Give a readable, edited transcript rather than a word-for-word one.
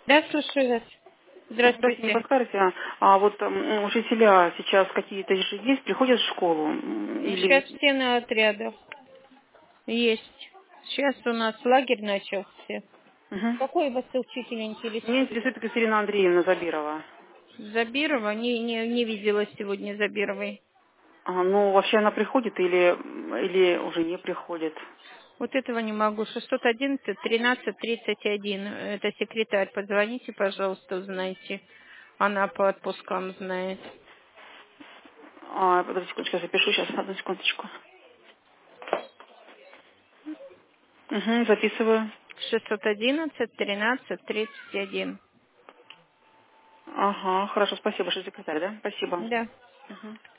Да, слушаю вас. Здравствуйте, не Здравствуйте. подскажете, вот учителя сейчас какие-то же есть, приходят в школу? Сейчас Или... все на отрядах. Есть. Сейчас у нас лагерь начался. Мгм. Какой вас учитель Меня интересует? интересует Екатерина Андреевна Забирова. Забирова? Не видела сегодня Забировой. Ну, вообще она приходит или уже не приходит? Вот этого не могу. 611 13 31. Это секретарь. Позвоните, пожалуйста, узнайте. Она по отпускам знает. Подождите секундочку, я запишу сейчас, одну секундочку. Угу, записываю. 611 13 31. Ага, хорошо, спасибо, что секретарь, да? Спасибо. Да. Мгм.